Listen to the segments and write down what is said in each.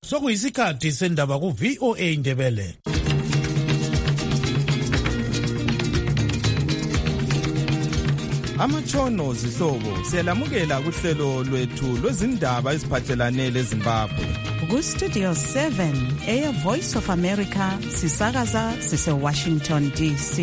Sokuyisikhathi sendaba ku VOA Indebele. Amatshono zihlobo siyalamukela kuhlelo lwethu lwezindaba eziphathelane leZimbabwe. Ku Studio 7 Air Voice of America sisakaza sise Washington DC.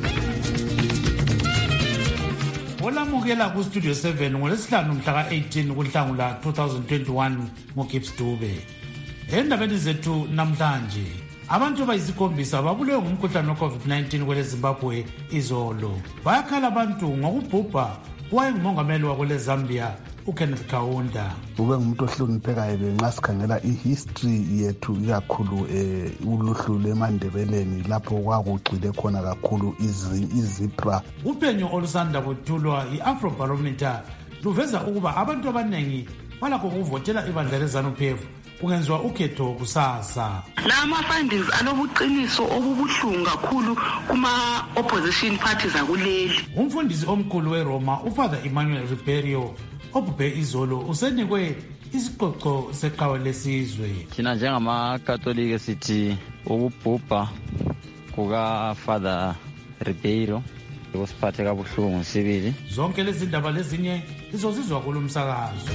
Olamukela ku Studio 7 ngolesihlanu mhla ka-18 kuNhlangula 2021 ngoGibbs Dube. Endabeni zethu namhlanje, abantu bayisikhombisa babulewe ngumkhuhlane we-COVID-19 kwele Zimbabwe izolo. Bayakhala abantu ngokubhubha wayengumongameli wakwele Zambia uKenneth Kaunda. Ube ngumuntu ohloniphekayo nxa sikhangela ihistory yethu ikakhulu uluhlu lweMandebeleni lapho kwakugxile khona kakhulu izipra. Uphenyo olusanda kwethulwa i-Afrobarometer luveza ukuba abantu abanengi balakho ukuvotela ibandla leZANU-PF kungenziwa ukhetho kusasa. La ma-findings anobuqiniso obubuhlungu kakhulu kuma-opposition parties akuleli. Umfundisi omkhulu weRoma uFather Emmanuel Ribeiro obhubhe izolo usenikwe isiqoqo seqhawe lesizwe. Thina njengamakatolika sithi ukubhubha kukaFather Ribeiro kusiphathe kabuhlungu sibili. Zonke lezi ndaba lezinye izozizwa kulo msakazo.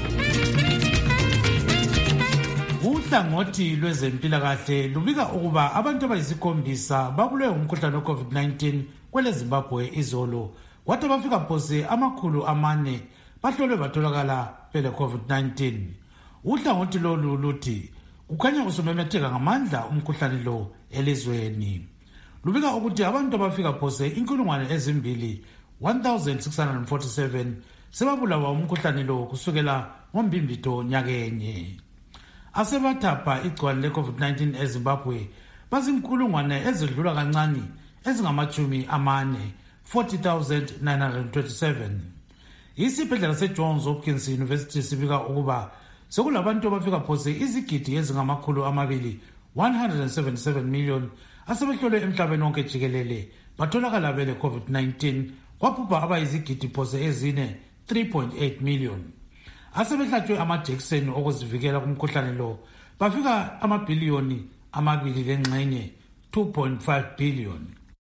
Uhlangothi lwezempilakahle lubika ukuba abantu abayisikhombisa babulewe ngumkhuhlane we-COVID-19 kwele Zimbabwe izolo, kwathi bafika phose 400 bahlolwe batholakala bele COVID-19. Uhlangothi lolu luthi kukhanya usumemetheka ngamandla umkhuhlane lo elizweni. Lubika ukuthi abantu abafika phose 2,647 sebabulawa umkhuhlane lo kusukela ngoMbimbitho nyakenye. Asebathapha igcwale le-COVID-19 eZimbabwe bazinkulungwane ezidlula kancane ezingama-40, 40,927. Isibhedlela seJohns Hopkins University sibika ukuba sekulabantu abafika phose izigidi ezingama-200, 177 million asebehlolwe emhlabeni wonke jikelele batholakala bele COVID-19, kwaphupha abayizigidi phose ezine 3.8 million. Asebehlatshwe amajekiseni okuzivikela kumkhuhlane lo bafika amabhiliyoni 2.5 billion.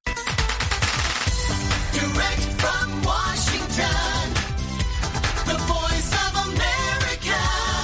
Direct from Washington, the Voice of America,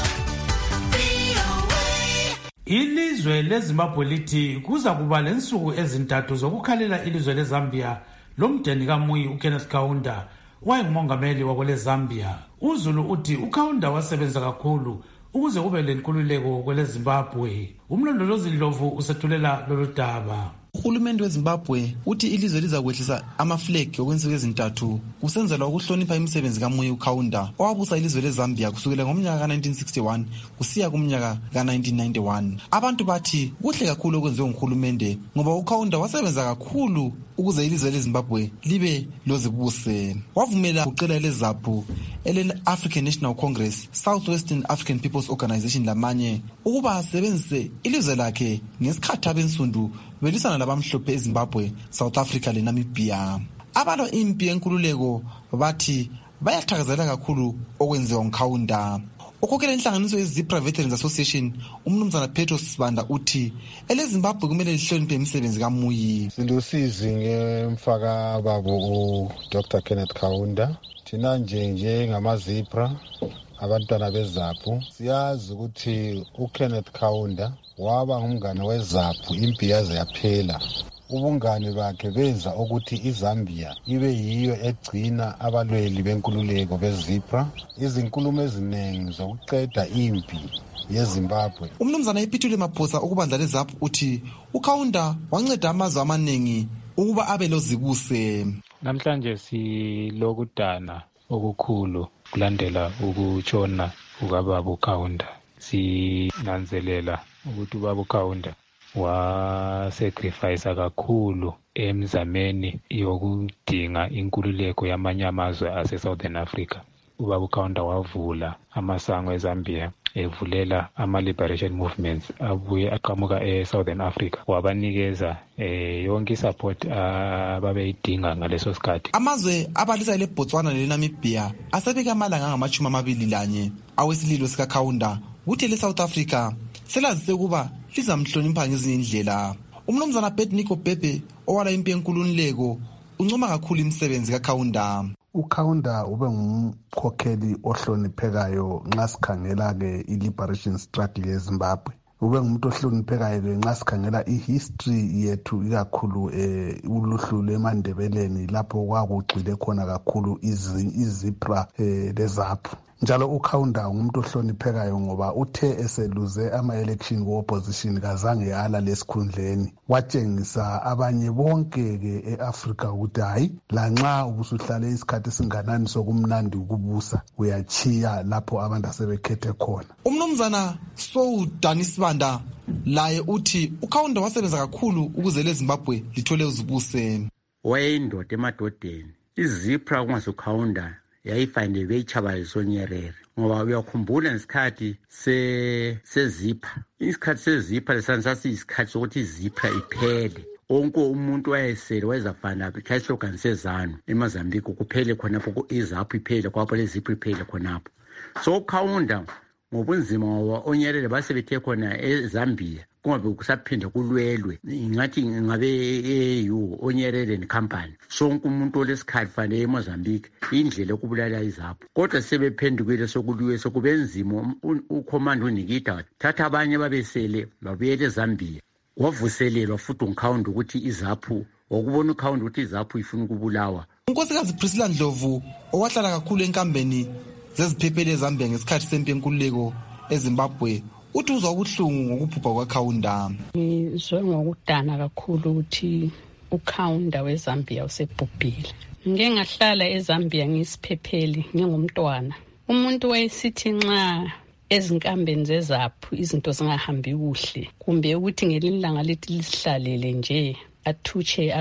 VOA. Ilizwe leZimbabwe lithi kuza kuba lensuku ezintathu zokukhalela ilizwe leZambia lomdeni kaMuyi uKenneth Kaunda wayengumongameli wakwele Zambia. uZulu uthi uKaunda wasebenza kakhulu ukuze kube lenkululeko kwele Zimbabwe. Umlondolozi Ndlovu usethulela lolu daba. Uhulumende weZimbabwe uthi ilizwe lizakwehlisa amaflegi okwensuku ezintathu kusenzelwa ukuhlonipha imisebenzi kaMuyi uKaunda owabusa ilizwe leZambia kusukela ngomnyaka ka-1961 kusiya kumnyaka ka-1991. Abantu bathi kuhle kakhulu okwenziwe nguhulumende ngoba uKaunda wasebenza kakhulu ukuze ilizwe leZimbabwe libe lozibuse. Wavumela uqela leZAPU, ele-African National Congress, Southwestern African People's Organization lamanye ukuba asebenzise ilizwe lakhe ngesikhathi abensundu belisana labamhlophe eZimbabwe, South Africa leNamibia. Abalo impi yenkululeko bathi bayathakazelela kakhulu okwenziwa nguKaunda. Ukhokhela inhlanganiso yeZipra Veterans Association, umnumzana Petros Sibanda uthi eleZimbabwe kumele lihloniphe imisebenzi kaMuyi. Silusizi ngemfaka babo uDr Kenneth Kaunda. Thina njengamazipra abantwana beZAPU siyazi ukuthi uKenneth Kaunda waba ngumngane weZAPU impi yaze yaphela. Ubungane bakhe benza ukuthi iZambia ibe yiyo egcina abalweli benkululeko beZipra izinkulumo eziningi zokuqeda impi yeZimbabwe. Umnumzana ePhithule Maphosa ukubandla leZAPU uthi uKaunda wanceda amazwe amaningi ukuba abe lozibuse. Namhlanje silokudana okukhulu kulandela ukutshona kukababa uKaunda. Sinanzelela ukuthi ubaba uKaunda wasacrifice kakhulu emzameni yokudinga inkululeko yamanye amazwe ase-Southern Africa. Ubaba uKaunda wavula amasango eZambia evulela ama-liberation movements abuye aqhamuka e-Southern Africa, wabanikeza yonke i-support ababeyidinga ngaleso sikhathi. Amazwe abalisa leBotswana leNamibia asebeka amalanga angama-21 awesililo sikaKaunda kuthi le-South Africa selazise ukuba lizamhlonipha ngezinye indlela. Umnumzana Nico Bhebhe owala impi yenkululeko uncoma kakhulu imisebenzi kaKhaunda. uKhaunda ube ngumkhokheli ohloniphekayo nxa sikhangela-ke i-liberation struggle yeZimbabwe. Ube ngumuntu ohloniphekayo-ke nxa sikhangela i-history yethu ikakhulu uluhlu lwemandebeleni lapho kwakugxile khona kakhulu izipra lezaphu. Njalo uKhaunda ngumuntu ohloniphekayo ngoba uthe eseluze ama-election ku-opposition kazange ala lesikhundleni. Watshengisa abanye bonke-ke e-Afrika ukuthi hayi lanxa ubusuhlale isikhathi esinganani sokumnandi ukubusa uyachiya lapho abantu asebekhethe khona. Umnumzana Soudani Sibanda laye uthi uKhaunda wasebenza kakhulu ukuze leZimbabwe lithole uzibuse. Wayeyindoda emadodeni. Izipra kungasuKhaunda yayifande beyichabalisa oNyerere ngoba uyakhumbula ngesikhathi sezipha. Isikhathi sezipha lesasiyisikhathi sokuthi izipha iphele. Onke umuntu wayesele wayezafana islogan sezanu eMozambique kuphele khonapho izaphu iphele kwapho lezipha iphele khonapho. So uKhaunda ngobunzima ngoba oNyerere basebethe khona eZambia kungabe kusaphinde kulwelwe ngathi ngabe EU oNyerere necompany sonke umuntu olesikhathi fanele eMozambique indlela okubulala izapho kodwa sebephendukile sokuliwe sokubenzima ucommand uNikita thatha abanye babesele babuyele eZambia wavuselelwa futhi uKhaunda ukuthi izaphu wakubona uKhaunda ukuthi izaphu ifuna ukubulawa. Unkosikazi Priscilla Ndlovu owahlala kakhulu enkambeni zeziphepheli eZambia ngesikhathi sempi yenkululeko eZimbabwe uthi uzwa ubuhlungu ngokuphupha kwaKhaunda. Ngizwe ngokudana kakhulu ukuthi uKhaunda weZambia usebhubhile. Ngike ngahlala eZambia ngisiphepheli ngingumntwana. Umuntu wayesithi nxa ezinkambeni zezaphu izinto zingahambi kuhle kumbe ukuthi ngelilanga lithi lisihlalele nje athuche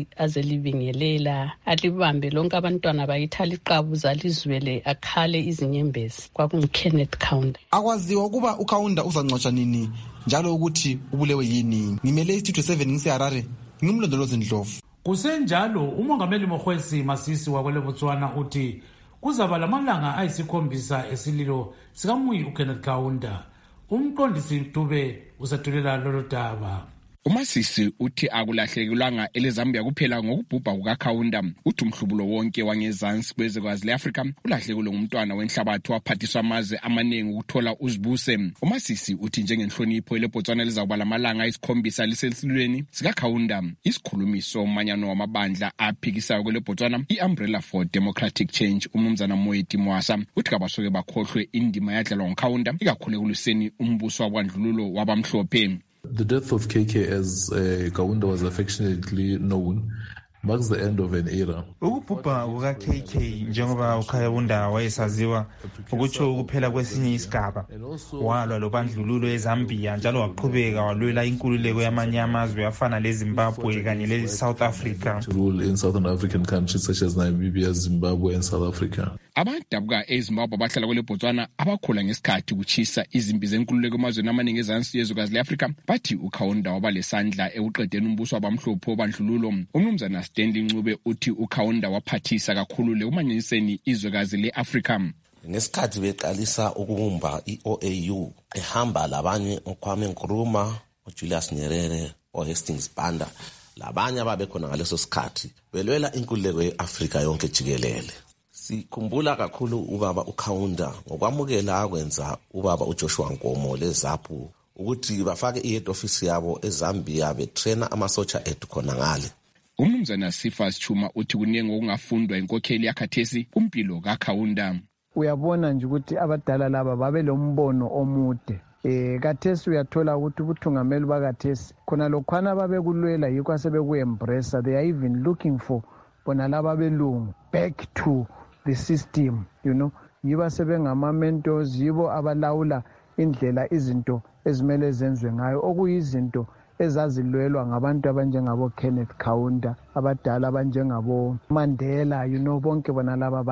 azelibingelela alibambe lonke abantwana bayithala iqabuza lizwele akhale izinyembezi kwakunguKenneth Kaunda. Akwaziwa ukuba uKhaunda uzanqotshwa nini njalo ukuthi ubulewe yini. Ngimele istudio 7 ngiseHarare ngimlondolozi Ndlovu. Kusenjalo umongameli Mokgweetsi Masisi wakwele Botswana uthi kuzaba lamalanga ayisikhombisa esililo sikaMuyi uKenneth Kaunda. Umqondisi Dube usathulela lolu daba. uMasisi uthi akulahlekelwanga eleZambia kuphela ngokubhubha kukaKhaunda uthi umhlubulo wonke wangezansi kwezwekazi leAfrika ulahlekelwe ngumntwana wenhlabathi waphathiswa amazwe amaningi ukuthola uzibuse. uMasisi uthi njengenhlonipho leBotswana lizakuba lamalanga ayisikhombisa lisesilweni sikaKhaunda isikhulumi somanyano wamabandla aphikisayo kweleBotswana iUmbrella for Democratic Change umnumzana Moeti Mwasa uthi kabasoke bakhohlwe indima yadlalwa nguKhaunda ikakhulu ekuliseni umbuso wabandlululo wabamhlophe. The death of KK, as Kaunda was affectionately known, marks the end of an era. Ukubhubha kuka-KK njengoba uKhaunda wayesaziwa ukutsho ukuphela kwesinye isigaba. Walwa lobandlululo eZambia njalo waqhubeka walwela inkululeko yamanye amazwe afana leZimbabwe kanye leSouth Africa. To rule in southern African countries such as Namibia, Zimbabwe and South Africa. Abadabuka eZimbabwe abahlala kweleBotswana abakhula ngesikhathi kuchisa izimpi zenkululeko emazweni amaningi ezansi yezwekazi leAfrika bathi uKhaunda waba lesandla ekuqedeni umbuso wabamhlophe wobandlululo. Umnumzana Stanley Ncube uthi uKhaunda waphathisa kakhulu lekumanyiseni izwekazi leAfrika. Ngesikhathi beqalisa ukubumba iOAU ehamba labanye uKwame Nkrumah, uJulius Nyerere, uHastings Banda labanye ababekhona ngaleso sikhathi belwela inkululeko yeAfrika yonke jikelele. Sikhumbula kakhulu ubaba uKhaunda ngokwamukela akwenza ubaba uJoshua Nkomo leZaphu ukuthi bafake ihead office yabo eZambia betraina amasotsha ethu khona ngale. Umnumzana Sifas Chuma uthi kuningi okungafundwa inkokheli yakhathesi kumpilo kaKhaunda. Uyabona nje ukuthi abadala laba babe lombono omude. Kathesi uyathola ukuthi ubuthungameli bakathesi khona lokhwana babekulwela yikho asebekuembrace. They are even looking for bona laba belungu back to the system, you know. Yiba sebengama mentors, yibo abalawula indlela izinto ezimele zenzwe ngayo okuyizinto ezazilwelwa ngabantu abanjengabo Kenneth Kaunda abadala abanjengabo Mandela, you know, bonke bona laba abantu.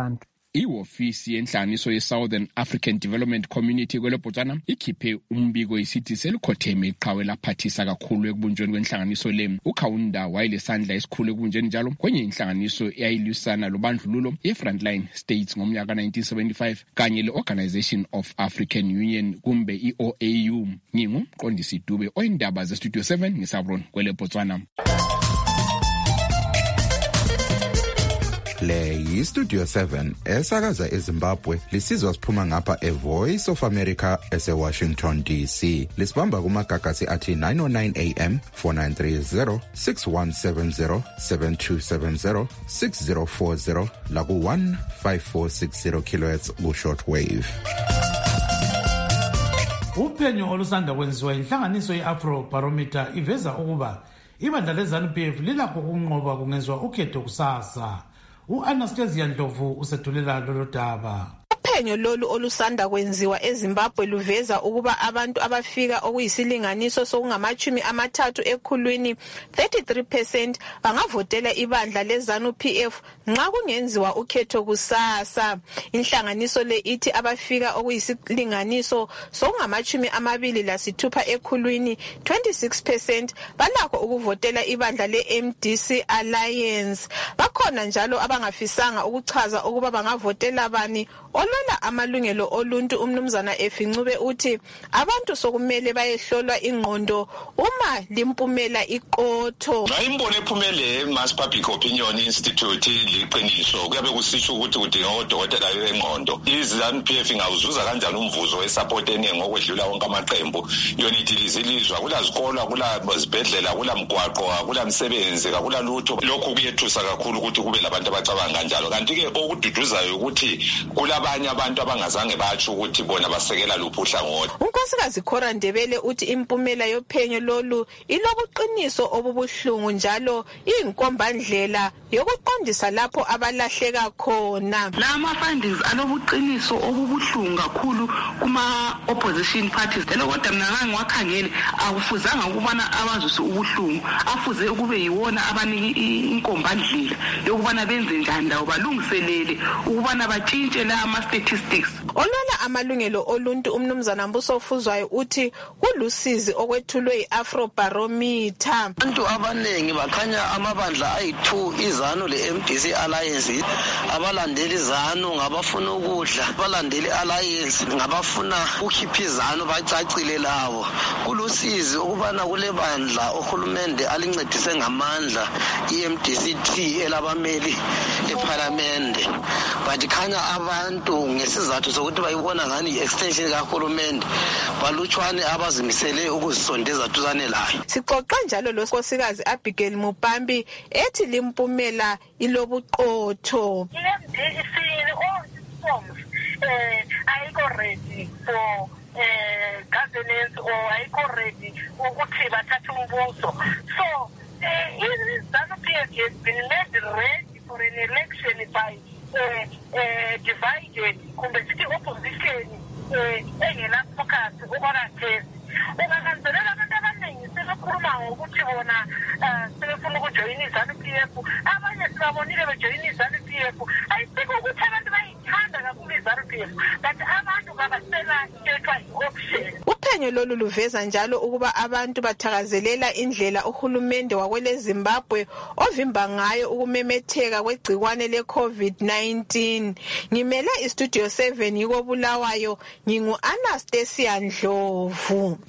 Ihofisi yenhlanganiso ye-Southern African Development Community kweleBotswana ikhiphe umbiko isithi selikhotheme iqhawe laphathisa kakhulu ekubunjweni kwenhlanganiso le. uKhaunda wayelesandla esikhulu ekubunjweni njalo kwenye inhlanganiso eyayilwisana lobandlululo ye-Frontline States ngomnyaka 1975 kanye le-Organization of African Union kumbe i-OAU. Ngingumqondisi Dube oyindaba zeStudio 7 ngisabron kweleBotswana. Le yiStudio 7 esakaza eZimbabwe lisizwa siphuma ngapha eVoice of America eseWashington DC. Lisibamba kumagagasi athi 909 AM 4930 6170 7270 6040 la ku 15460 kHz ku shortwave. Uphenyo olusanda kwenziwa inhlanganiso ye-Afrobarometer iveza ukuba ibandla leZANU-PF lilakho ukunqoba kungenzwa ukhetho kusasa. U-Anastasia Ndlovu usethulela lolu daba. Uphenyo lolu olusanda kwenziwa eZimbabwe luveza ukuba abantu abafika okuyisilinganiso sokungamachumi amathathu ekhulwini 33% bangavotela ibandla leZANU-PF nxa kungenziwa ukhetho kusasa. Inhlanganiso le ithi abafika okuyisilinganiso sokungamachumi amabili lasithupha ekhulwini 26% balakho ukuvotela ibandla le-MDC Alliance. Bakhona njalo abangafisanga ukuchaza ukuba bangavotela bani. Olwela amalungelo oluntu umnumzana Efincube uthi abantu sokumele bayehlolwa ingqondo uma limpumela iqotho. Ngayimbono ephumele Mass Public Opinion Institute liqiniso kuyabe kusisho ukuthi udinga odokotela bengqondo. iZANU-PF ingawuzuza kanjani umvuzo wesupport eningi ngokwedlula wonke amaqembu. Yona idilizilizwa kula zikolo kula zibhedlela kula mgwaqo kula msebenzi kula lutho. Lokhu kuyethusa kakhulu ukuthi kube labantu abacabanga kanjalo. Kanti ke okududuzayo ukuthi kulabanye abantu abangazange batsho ukuthi bona basekela luphi uhlangothi. uNkosikazi Khora Ndebele uthi impumela yophenyo lolu ilobuqiniso obubuhlungu njalo iyinkombandlela yokuqondisa lapho abalahleka khona. Lama findings alobuqiniso obubuhlungu kakhulu kuma opposition parties. Kodwa mina ngiwakhangele akufuzanga ukubana abazuse ubuhlungu, afuze ukube yiwona abanika inkombandlela yokubana benze njani lawo balungiselele ukubana batshintshe la ama-statistics. Olwela amalungelo oluntu umnumzana Mbuso Fuzwayo uthi kulusizi okwethulwe i-Afrobarometer. Abantu abaningi bakhanya amabandla ayi-2 iZANU le-MDC Alliance. Abalandeli iZANU ngabafuna ukudla, abalandeli Alliance ngabafuna ukhipha iZANU bacacile labo. Kulusizi ukubana kule bandla uhulumende alincedise ngamandla i-MDC elabameli eParliament. Bathi khanya abantu ngesizathu sokuthi bayibona ngani i-extension kahulumende balutshwane abazimisele ukuzisondeza duzane layo. Sixoxa njalo lonkosikazi Abigail Mupambi ethi limpumela ilobuqotho. Ayikho ready for governance or ayikho ready ukuthi bathathe umbuso. So iZANU-PF has been made ready for an election by divided kumbe sithi opposition engena focus ukurathesi. Ungakanzelela abantu abaningi sebekhuluma ngokuthi bona sebefuna ukujoyina iZANU-PF, abanye sibabonile bejoyina iZANU-PF. Ayikho ukuthi abantu bayithanda kakhulu iZANU-PF, but abantu babasela into i-option. Uphenyo lolu luveza njalo ukuba abantu bathakazelela indlela uhulumende wakwele Zimbabwe ovimba ngayo ukumemetheka kwegcikwane le-COVID-19. Ngimele iStudio 7 yiko Bulawayo, ngingu-Anastasia Ndlovu.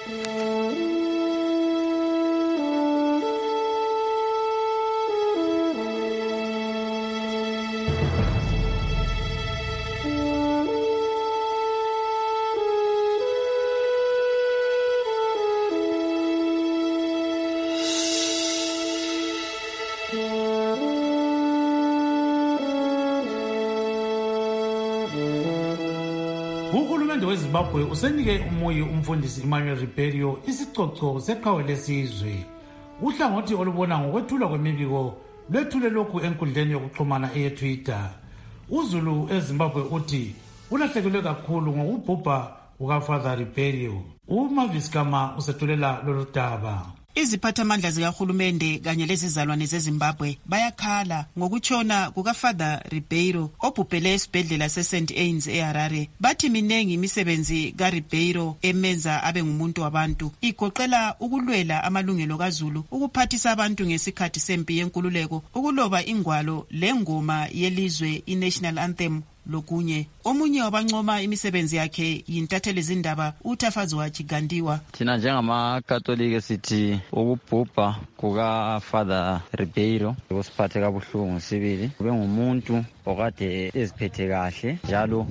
Uhulumende weZimbabwe usenike umuyi umfundisi Emmanuel Ribeiro isicoco seqhawe lesizwe. Uhlangothi olubona ngokwethulwa kwemibiko lwethule lokhu enkundleni yokuxhumana eyeTwitter. uZulu eZimbabwe uthi ulahlekelwe kakhulu ngokubhubha kukaFather Ribeiro. uMavis Kama usethulela lolu daba. Iziphathamandla zikahulumende kanye lezizalwane zeZimbabwe bayakhala ngokutshona kukaFather Ribeiro obhubhele esibhedlela seSt Anne's eHarare. Bathi minengi imisebenzi kaRibeiro emenza abe ngumuntu wabantu, igoqela ukulwela amalungelo kaZulu, ukuphathisa abantu ngesikhathi sempi yenkululeko, ukuloba ingwalo lengoma yelizwe iNational Anthem lokunye. Omunye wabancoma imisebenzi yakhe yintatheli zindaba uTafaziwa Chigandiwa. Thina njengamakatolika sithi ukubhubha kukaFather Ribeiro kusiphathe kabuhlungu sibili. Ube ngumuntu okade eziphethe kahle njalo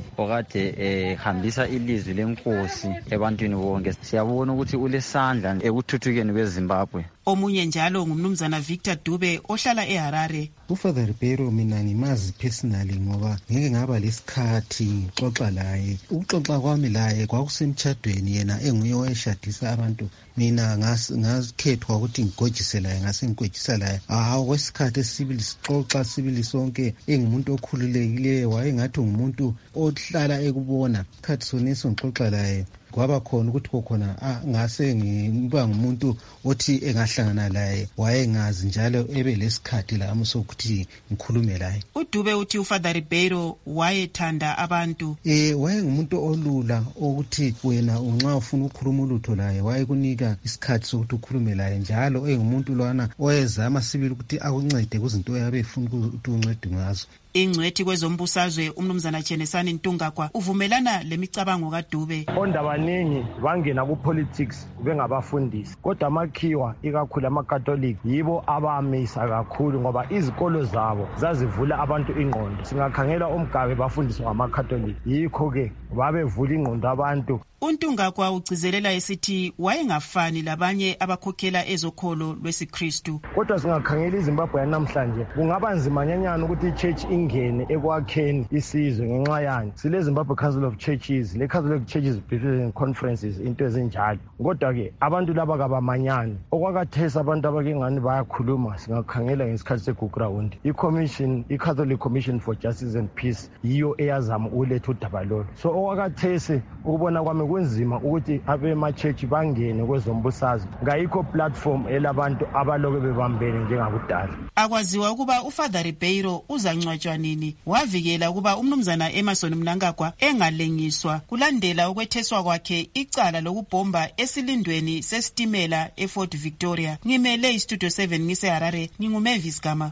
okade hambisa ilizwi lenkosi ebantwini bonke. Siyabona ukuthi ulesandla ekuthuthukeni kweZimbabwe. Omunye njalo ngumnumzana Victor Dube ohlala eHarare. UFather Ribeiro mina ngimazi personally ngoba ngeke ngaba lesikhathi ngixoxa laye. Ukuxoxa kwami laye kwakusemtshadweni, yena enguye owayeshadisa abantu. Mina ngazikhethwa ukuthi ngigojise laye, ngasengigojisa laye. Kwesikhathi esibili sixoxa sibili sonke, engumuntu okhululekileyo, wayengathi ngumuntu ohlala ekubona. Isikhathi soneso ngixoxa laye kwaba khona ukuthi kokhona ngase ngiba ngumuntu othi engahlangana laye wayengazi njalo ebe lesikhathi lami sokuthi ngikhulume laye. uDube uthi uFather Ribeiro wayethanda abantu. Wayengumuntu olula ukuthi wena unxa ufuna ukukhuluma ulutho laye wayekunika isikhathi sokuthi ukhulume laye, njalo engumuntu lwana oyezama sibili ukuthi akuncede kuzinto oyabe efuna ukuthi uncede ngazo. Ingcwethi kwezombusazwe umnumzana Chenesani Ntungagwa uvumelana lemicabango kaDube. Ondabaningi bangena ku-politics bengabafundisi, kodwa amakhiwa ikakhulu amakatolika yibo abamisa kakhulu ngoba izikolo zabo zazivula abantu ingqondo. Singakhangela uMgabe bafundiswa ngamakatolika, yikho-ke babevula ingqondo abantu. uNtungagwa ugcizelela esithi wayengafani labanye abakhokhela ezokholo lwesiKristu. Kodwa singakhangela iZimbabwe yanamhlanje kungaba nzima nyanyana ukuthi ichurch ingene ekwakheni isizwe ngenxa yani. Sile Zimbabwe Council of Churches, le Council of Churches Presbyterian Conferences, into ezinjalo. Kodwa-ke abantu laba kabamanyani. Okwakathesa abantu abake ngani bayakhuluma, singakhangela ngesikhathi seGugurawundi. I-Commission, i-Catholic Commission for Justice and Peace yiyo eyazama ukuletha udaba lolu. So okwakathese ukubona kwami kunzima ukuthi abema-church bangene kwezombusazwe, ngayikho platform elabantu abaloke bebambene njengakudala. Akwaziwa ukuba uFather Ribeiro uzangcwatshwa nini. Wavikela ukuba umnumzana Emerson Mnangagwa engalengiswa kulandela ukwetheswa kwakhe icala lokubhomba esilindweni sesitimela eFort Victoria. Ngimele iStudio 7 ngiseHarare, nginguMavis Gama.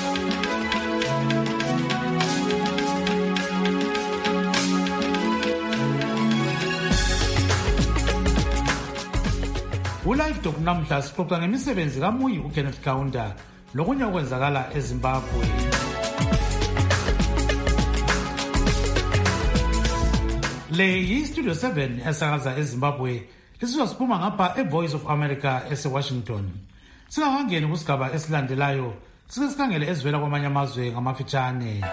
Ulive Talk namhla sixoxa ngemisebenzi kaMuyi uKenneth Kaunda lokunye okwenzakala eZimbabwe. Le yiStudio 7 esakaza eZimbabwe, lisizwa siphuma ngapha eVoice of America eseWashington. Singakangeni kusigaba esilandelayo, sike sikhangele ezivela kwamanye amazwe ngamafitshane.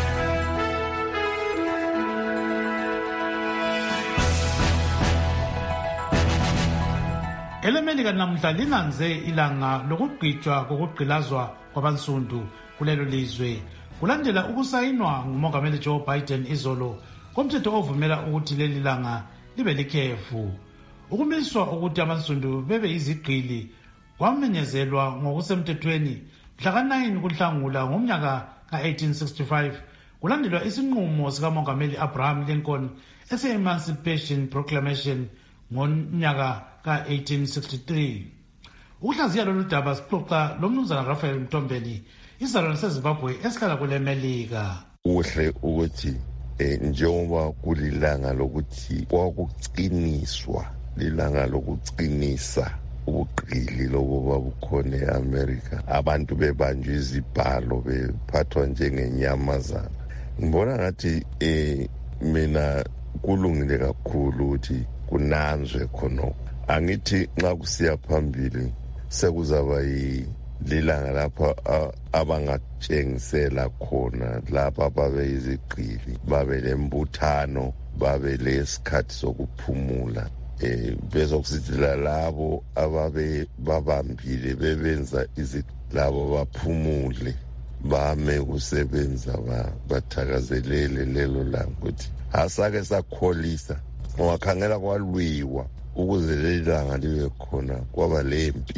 Elemelika namhla linanze ilanga lokugqitshwa kokugqilazwa kwabansundu kulelo lizwe kulandela ukusayinwa ngumongameli Joe Biden izolo komthetho ovumela ukuthi leli langa libe likhefu. Ukumiswa ukuthi abansundu bebe izigqili kwamenyezelwa ngokusemthethweni mhla ka-9 kuNhlangula ngomnyaka ka-1865 kulandelwa isinqumo sikamongameli Abraham Lincoln ese-Emancipation Proclamation ngonyaka ka-1863. Ukuhlaziya lolu daba sixoxa lomnumzana Raphael Mtombeni, isizalwane seZimbabwe esihlala kule Melika. Kuhle ukuthi njengoba kulilanga lokuthi kwakuqiniswa, lilanga lokuqinisa ubuqili lobo babukhona eAmerica, abantu bebanjwe izibhalo bephathwa njengenyamazana. Ngibona ngathi mina kulungile kakhulu ukuthi kunanzwe khonokho. Angithi nxa kusiya phambili sekuzaba lilanga lapha abangatshengisela khona lapha babe izigqili, babe lembuthano, babe lesikhathi sokuphumula. Bezokusithi labo ababe babambile bebenza labo baphumule, bame kusebenza bathakazelele lelo langa ukuthi asake sakholisa. Ungakhangela kwalwiwa ukuze leli langa libe khona, kwaba lempi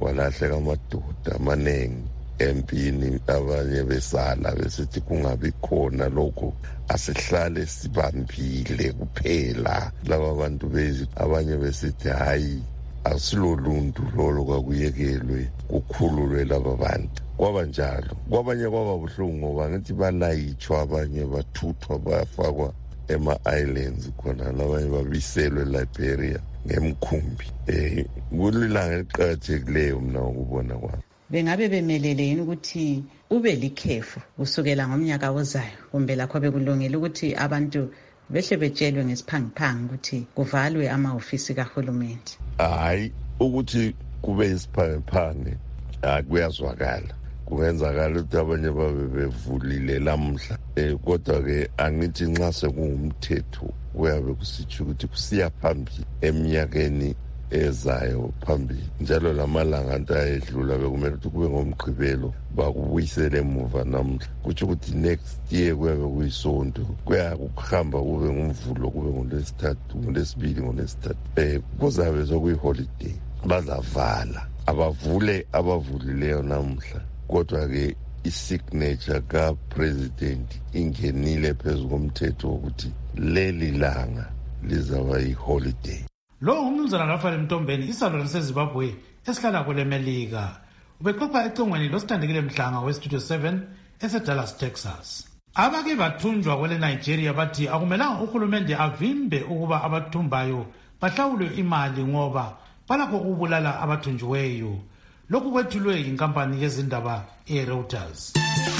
kwalahleka amadoda amaningi empini, abanye besala besithi kungabi khona lokho, asihlale sibambile kuphela laba bantu bezi. Abanye besithi hayi asiloluntu lolo kwakuyekelwe kukhululwe laba bantu. Kwaba njalo, kwabanye kwaba buhlungu ngoba ngithi balayitshwa, abanye bathuthwa bayafakwa ema-islands khona, labanye babiselwe Liberia ngemkhumbi. Kulilanga eliqakathekileyo mna ukubona kwami. Bengabe bemelele yini ukuthi ube likhefu kusukela ngomnyaka ozayo, kumbe lakho bekulungile ukuthi abantu behle betshelwe ngesiphangiphangi ukuthi kuvalwe amahofisi kahulumende? Hayi, ukuthi kube isiphangiphangi kuyazwakala, kungenzakala ukuthi abanye babe bevulile lamhla, kodwa-ke angithi nxa sekungumthetho kuyabe kusitsho ukuthi kusiya phambili eminyakeni ezayo phambili, njalo lamalanga anto ayedlula bekumele ukuthi kube ngomgqibelo bakubuyisele emuva namhla, kutsho ukuthi next year kuyabe kuyisonto, kuhamba kube ngumvulo, kube ngolwesithathu, ngolwesibili, ngolwesithathu, kuzabe sokuyiholiday, bazavala abavulileyo namhla. Kodwa-ke i-signature ka-president ingenile phezu komthetho wokuthi leli langa lizaba yi-holiday. Lo umnumzana Rafael Mtombeni, isalwane seZimbabwe esihlala kule Melika, ubexoxa econgweni losithandekile Mhlanga weStudio 7 eseDallas, Texas. Abake bathunjwa kwele Nigeria bathi akumelanga uhulumende avimbe ukuba abathumbayo bahlawulwe imali ngoba balakho ukubulala abathunjiweyo. Lokhu kwethulwe inkampani yezindaba eReuters.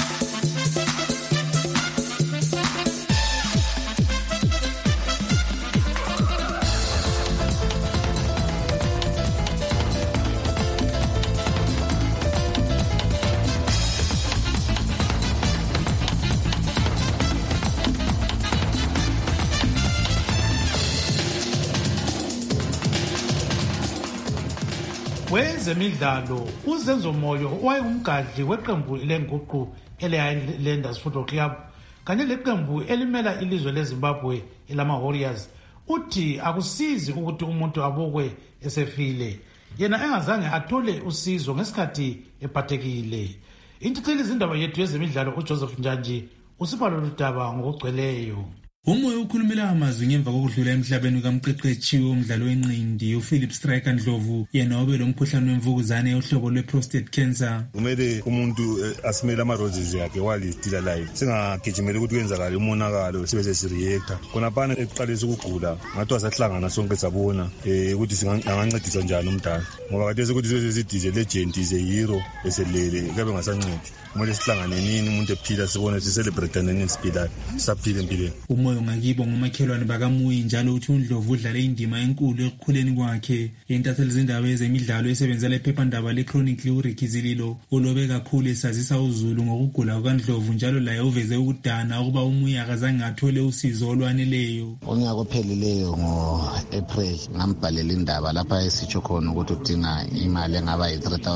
Wezemidlalo, uZenzo Moyo owayengumgadli weqembu lenguqu eLanders Football Club kanye leqembu elimela ilizwe leZimbabwe elama Warriors, uthi akusizi ukuthi umuntu abukwe esefile yena engazange athole usizo ngesikhathi ephathekile. Intitheli izindaba yethu yezemidlalo uJoseph Njanji usipha lolu daba ngokugcweleyo. Umoya ukhulumela amazwi ngemva kokudlula emhlabeni kamqeqeshi womdlalo wenqindi uPhilip Striker Ndlovu yena obe lo mkhuhlane wemvukuzane ohlobo lwe-prostate cancer. Kumele umuntu asimele ama-roses yakhe while is still alive, singagijimeli ukuthi kwenzakale umonakalo sibe sesireactor khonaphana ekuqalisa ukugula. Ngathi wasahlangana sonke sabona ukuthi angancedisa njani umdala, ngoba kade sekuthi sesidize legend is a hero eselele kabe ngasancedi. Kumele sihlangane nini umuntu ephila sibone sicelebrate nini siphilayo sisaphila empilweni. Umoya ngakibo ngomakhelwane bakaMuyi njalo uthi uNdlovu udlala indima enkulu ekukhuleni kwakhe. Intatheli izindaba ezemidlalo esebenzela iphephandaba leChronicle uRicky Zililo ulobe kakhulu esazisa uZulu ngokugula kukaNdlovu njalo laye uveze ukudana ukuba uMuyi akazange athole usizo olwaneleyo. Unyaka ophelileyo ngo-April ngambhalela indaba lapha esitsho khona ukuthi udinga imali engaba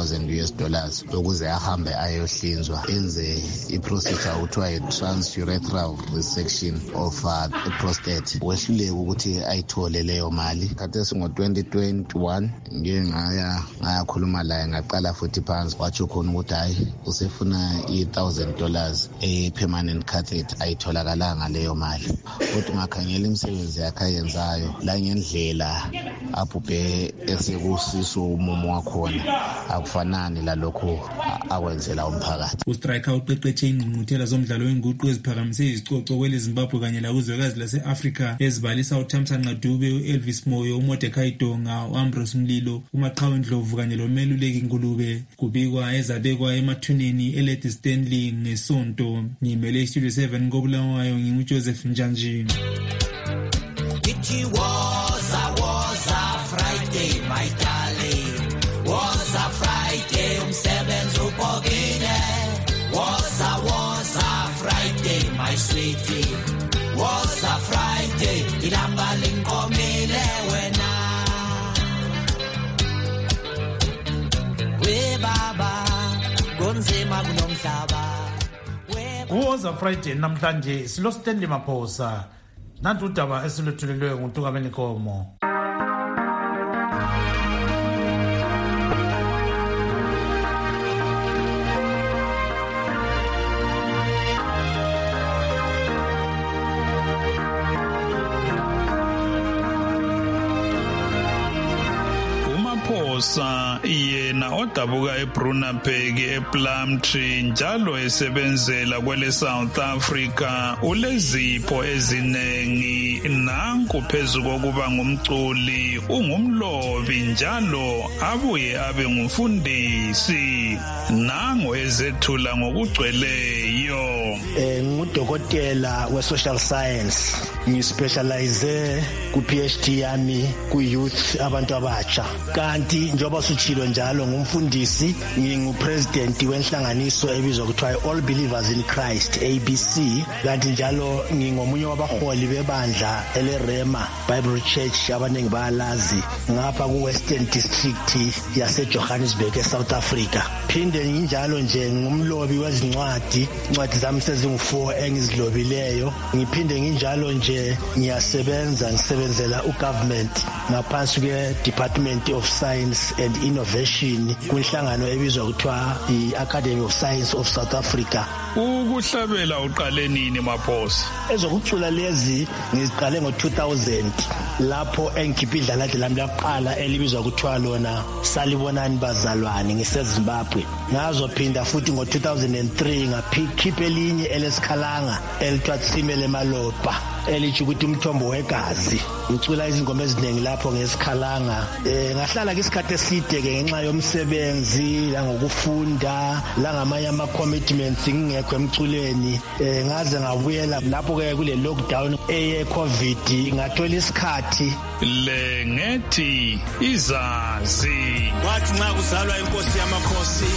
yi$3,000 ukuze ahambe ayohlinzwa enze iprocedure okuthiwa yi-transurethral resection of prostate. Wehluleke ukuthi ayithole leyo mali. Khathesi ngo-2021 ngike ngayakhuluma laye ngaqala futhi phansi watsho khona ukuthi hayi usefuna $1,000 e-permanent catheter ayitholakalanga leyo mali. Kodwa ungakhangela imisebenzi yakhe ayenzayo la ngendlela abhubhe esekusiso umumo wakhona akufanani lalokho akwenzela umphakathi. uStriker uqeqeshe ingqungquthela zomdlalo wenguqu eziphakamise izicoco kwele Zimbabwe kanye lakuzwekazi lase-Afrika ezibalisa uThamsanqa Dube, uElvis Moyo, uMordecai Donga, uAmbrose Mlilo, uMaqhawe Ndlovu kanye loMeluleki Ngulube. Kubikwa ezabekwa emathuneni eLady Stanley ngesonto. Ngimele iStudio 7 koBulawayo nginguJoseph Njanji. It was a Friday, my darling. Was a Friday, umsebenzi ubhokile. Was a Friday, my sweetie. Was a Friday, ilamba linkomile wena. We baba, kunzima kunomhlaba. Was a Friday namhlanje silo Stanley Maphosa. Nantu udaba esilethulelwe nguNtungameni Komo. Maphosa yena odabuka eBrunaberg ePlumtree njalo esebenzela kwele South Africa ulezipho ezinengi nanku phezu kokuba ngumculi ungumlobi njalo abuye abe ngumfundisi nango ezethula ngokugcweleyo. Ngudokotela we-social science, ngispecialize ku-PhD yami ku-youth abantu abatsha, kanti njengoba sutshilo njalo ngumfundisi, ngingupresident wenhlanganiso ebizwa kuthiwa All Believers in Christ ABC, kanti njalo ngingomunye wabaholi bebandla eleRema Bible Church abaningi bayalazi ngapha ku-Western District yaseJohannesburg eSouth Africa. Phinde nginjalo nje ngumlobi wezincwadi, incwadi zami sezingu-4 engizilobileyo. Ngiphinde nginjalo nje ngisebenzela ugovernment ngaphansi kwe-Department of Science and Innovation kwinhlangano ebizwa kuthiwa i-Academy of Science of South Africa. Ukuhlabela uqale nini Maphosa? Ezokucula lezi ngiziqale ngo-2000 lapho engikhipha idlalathi lami laqala elibizwa kuthiwa lona Salibonani Bazalwane ngiseZimbabwe. Ngazophinda futhi ngo-2003 ngakhipha elinye elesikhalanga elithiwa Tsimele Malopa elithi ukuthi umthombo wegazi. Ngicula izingoma eziningi lapho ngesikhalanga. Ngahlala isikhathi eside ke ngenxa yomsebenzi langokufunda langamanye ama-commitments ngingekho emculeni. Ngaze ngabuyela lapho ke kule lockdown eye-COVID ngathola isikhathi. Le ngethi izazi. Wathi nxa kuzalwa inkosi yamakhosi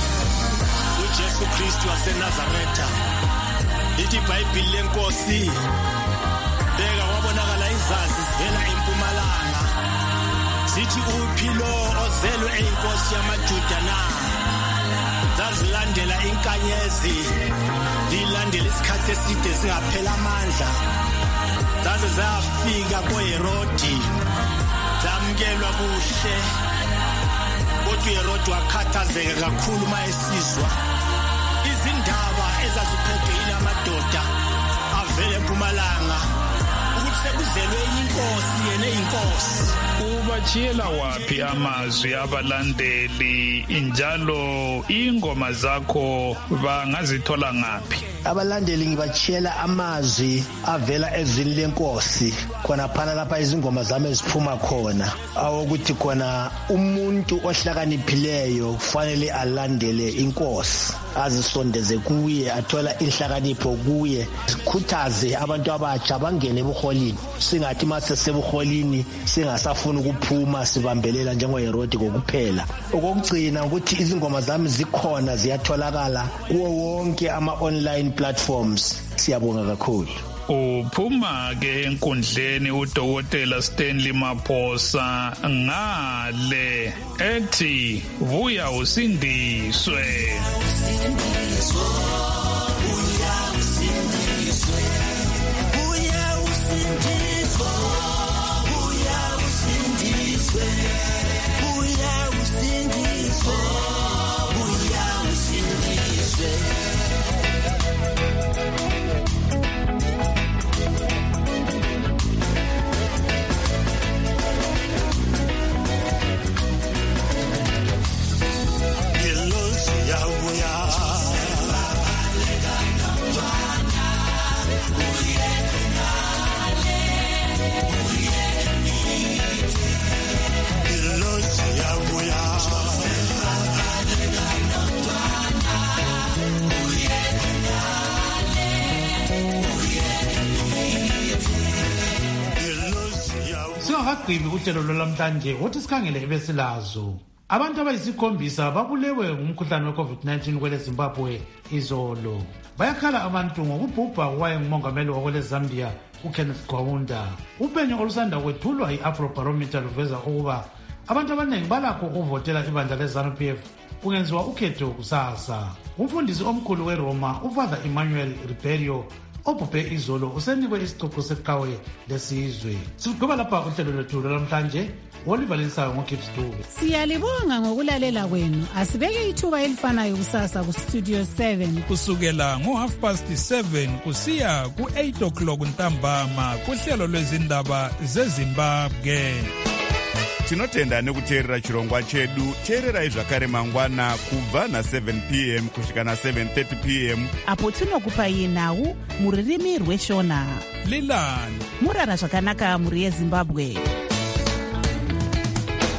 uJesu Kristu waseNazaretha, lithi iBhayibheli lenkosi, beka kwabonakala izazi zivela empumalanga, zithi uphi lo ozelwe eyinkosi yamaJuda na? Zazilandela inkanyezi, zilandela isikhathi eside singaphela amandla, zaze zafika koHerodi, zamkelwa kuhle. Kodwa uHerodi wakhathazeka kakhulu mayesizwa izindaba ezaziphethwe yile amadoda avele empumalanga ukuthi sekuzelwe inkosi yena eyinkosi. Ubachiyela waphi amazwi abalandeli njalo ingoma zakho bangazithola ngaphi? Abalandeli ngibachiyela amazwi avela ezwini lenkosi khona phana lapha izingoma zami eziphuma khona, awokuthi khona umuntu ohlakaniphileyo kufanele alandele inkosi, azisondeze kuye, athola inhlakanipho kuye. Sikhuthaze abantu abatsha bangene ebuholini, singathi mase sebuholini singasafuna ukuphuma sibambelela njengoHerodi kokuphela. Okugcina ukuthi izingoma zami zikhona, ziyatholakala kuwo wonke ama-online platforms. Siyabonga kakhulu. Uphuma ke enkundleni uDokotela Stanley Maphosa ngale ethi vuya usindiswe. Singakagqibi uhlelo lwalamhlanje wothi sikhangele ebesilazo. Abantu abayisikhombisa babulewe ngumkhuhlane we-COVID-19 kwele Zimbabwe izolo. Bayakhala abantu ngokubhubha wayengumongameli wakwele Zambia uKenneth Kaunda. Uphenyo olusanda kwethulwa i-Afrobarometer luveza ukuba abantu abaningi balakho ukuvotela ibandla leZANU-PF kungenziwa ukhetho kusasa. Umfundisi omkhulu weRoma uFather Emmanuel Ribeiro obhubhe izolo usenikwe isicoco seqhawe lesizwe. Sigqiba lapha uhlelo lwethu lwamhlanje. Oliver Lensayo ngoKips Dube. Siyalibonga ngokulalela kwenu. Asibeke ithuba elifanayo kusasa ku Studio 7 kusukela ngo7:30 kusiya ku8 o'clock ntambama kuhlelo lwezindaba zeZimbabwe. tinotenda nekuteerera chirongwa chedu. teererai zvakare mangwana kubva na7 p.m. kusvika na7:30 p.m. apo tinokupai nhau muririmi rweshona. lilani murara zvakanaka muri yezimbabwe.